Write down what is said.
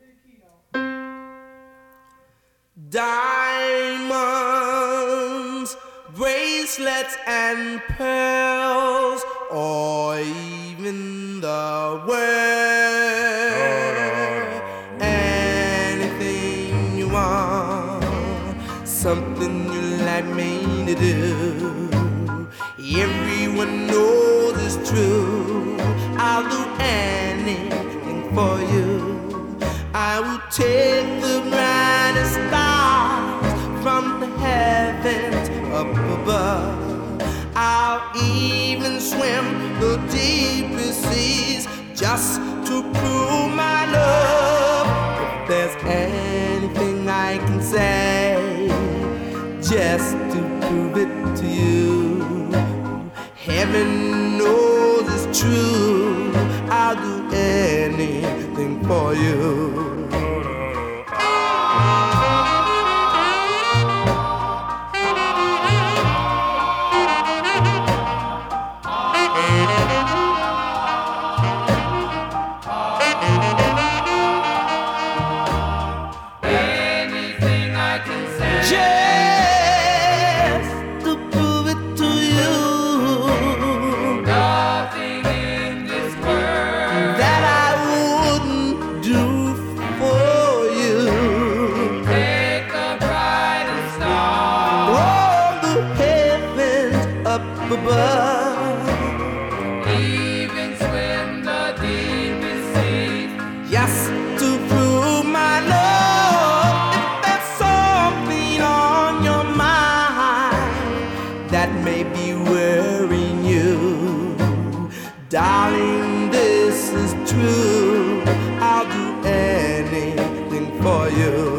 Diamonds, bracelets and pearls, or even the world. Anything you want, something you like me to do. Everyone knows it's true. I'll do anything for you. I will take the brightest stars from the heavens up above. I'll even swim the deepest seas just to prove my love. If there's anything I can say, just to prove it to you, heaven knows it's true. I'll do anything for you. Even swim the deepest seas, yes, to prove my love. If there's something on your mind that may be worrying you, darling, this is true. I'll do anything for you.